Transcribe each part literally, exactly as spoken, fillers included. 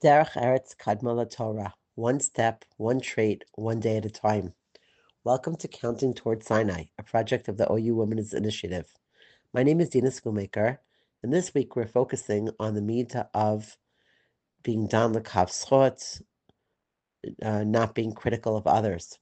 Derech Eretz Kadma Torah. One step, one trait, one day at a time. Welcome to Counting Toward Sinai, a project of the O U Women's Initiative. My name is Dina Schoolmaker, and this week we're focusing on the midah of being dan l'kav zchut, uh, not being critical of others.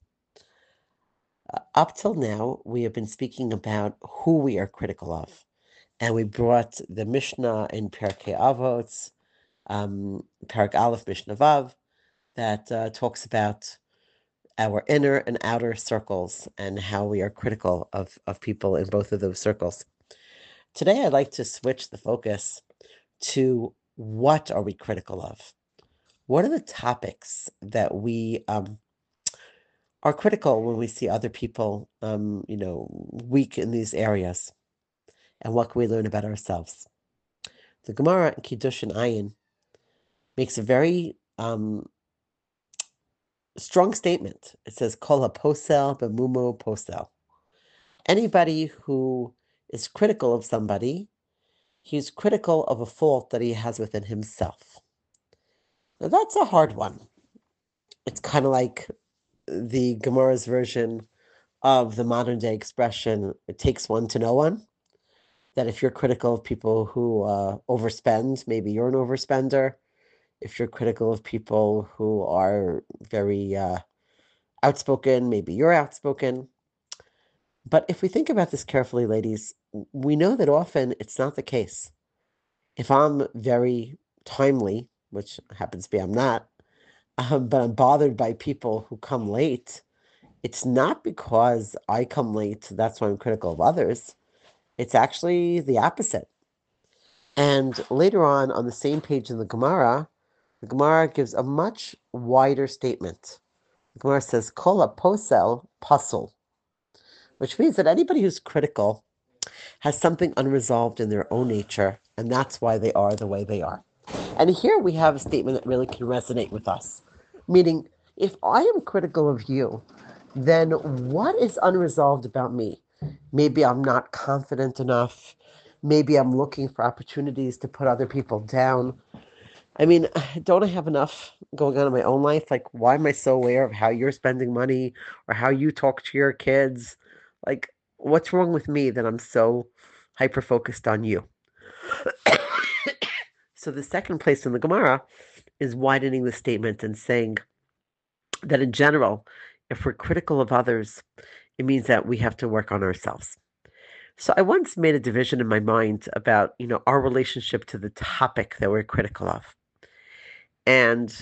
Uh, up till now, we have been speaking about who we are critical of, and we brought the Mishnah in Perkei Avot, um, Perek Aleph Mishnah Vav, that uh, talks about our inner and outer circles and how we are critical of, of people in both of those circles. Today, I'd like to switch the focus to what are we critical of? What are the topics that we um, are critical when we see other people, um, you know, weak in these areas? And what can we learn about ourselves? The Gemara in Kiddushin Ayin makes a very um, strong statement. It says, Kol ha-posel b'mumo posel. Anybody who is critical of somebody, he's critical of a fault that he has within himself. Now, that's a hard one. It's kind of like the Gemara's version of the modern day expression, it takes one to know one. That if you're critical of people who uh, overspend, maybe you're an overspender. If you're critical of people who are very uh, outspoken, maybe you're outspoken. But if we think about this carefully, ladies, we know that often it's not the case. If I'm very timely, which happens to be I'm not, um, but I'm bothered by people who come late, it's not because I come late, that's why I'm critical of others. It's actually the opposite. And later on, on the same page in the Gemara, the Gemara gives a much wider statement. The Gemara says, Kol ha-posel pasul, which means that anybody who's critical has something unresolved in their own nature, and that's why they are the way they are. And here we have a statement that really can resonate with us. Meaning, if I am critical of you, then what is unresolved about me? Maybe I'm not confident enough. Maybe I'm looking for opportunities to put other people down. I mean, don't I have enough going on in my own life? Like, why am I so aware of how you're spending money or how you talk to your kids? Like, what's wrong with me that I'm so hyper focused on you? So the second place in the Gemara is widening the statement and saying that in general, if we're critical of others, it means that we have to work on ourselves. So I once made a division in my mind about, you know, our relationship to the topic that we're critical of. And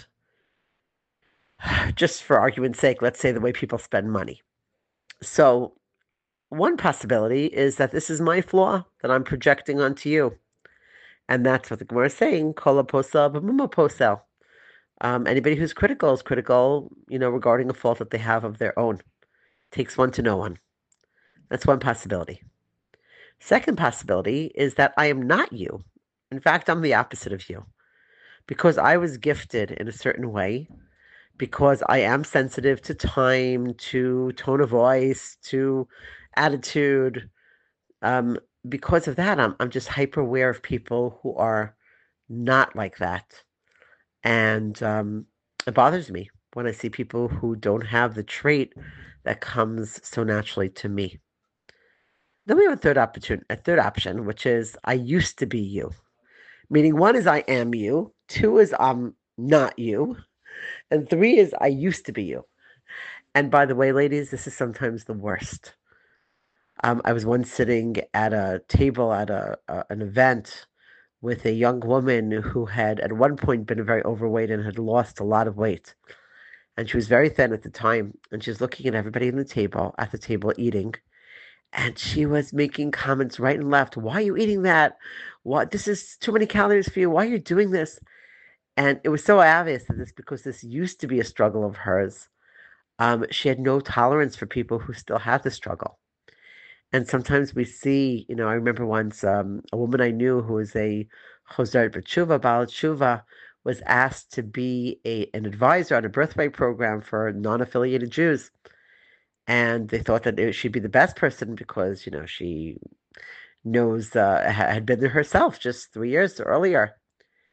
just for argument's sake, let's say the way people spend money. So one possibility is that this is my flaw that I'm projecting onto you. And that's what the Gemara is saying, Kol ha-posel b'mumo posel. Um, anybody who's critical is critical, you know, regarding a fault that they have of their own. Takes one to know one. That's one possibility. Second possibility is that I am not you. In fact, I'm the opposite of you. Because I was gifted in a certain way, because I am sensitive to time, to tone of voice, to attitude. Um, because of that, I'm I'm just hyper aware of people who are not like that. And um, it bothers me when I see people who don't have the trait that comes so naturally to me. Then we have a third opportunity, a third option, which is I used to be you. Meaning one is I am you, two is I'm not you, and three is I used to be you. And by the way, ladies, this is sometimes the worst. Um, I was once sitting at a table at a, a an event with a young woman who had at one point been very overweight and had lost a lot of weight. And she was very thin at the time. And she was looking at everybody in the table, at the table eating. And she was making comments right and left. Why are you eating that? What? This is too many calories for you. Why are you doing this? And it was so obvious that this, because this used to be a struggle of hers, um, she had no tolerance for people who still have the struggle. And sometimes we see, you know, I remember once um, a woman I knew who was a Choseret B'Tshuva, Baal Tshuva, was asked to be a an advisor on a birthright program for non-affiliated Jews. And they thought that it, she'd be the best person because, you know, she knows, uh, had been there herself just three years earlier.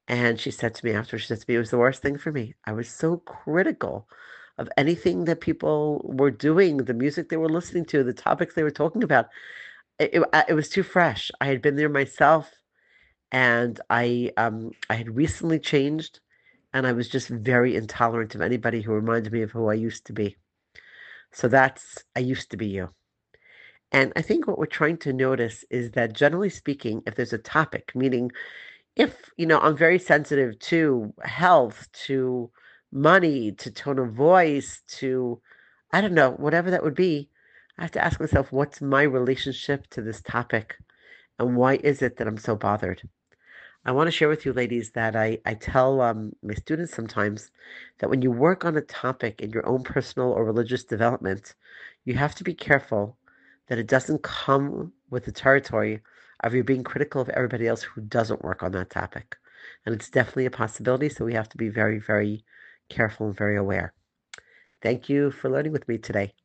And she said to me after, she said to me, it was the worst thing for me. I was so critical of anything that people were doing, the music they were listening to, the topics they were talking about. It, it, uh, it was too fresh. I had been there myself, and I um I had recently changed, and I was just very intolerant of anybody who reminded me of who I used to be. So that's I used to be you. And I think what we're trying to notice is that generally speaking, if there's a topic, meaning if, you know, I'm very sensitive to health, to money, to tone of voice, to, I don't know, whatever that would be, I have to ask myself, what's my relationship to this topic? And why is it that I'm so bothered? I want to share with you, ladies, that I, I tell um, my students sometimes that when you work on a topic in your own personal or religious development, you have to be careful that it doesn't come with the territory of you being critical of everybody else who doesn't work on that topic. And it's definitely a possibility, so we have to be very, very careful and very aware. Thank you for learning with me today.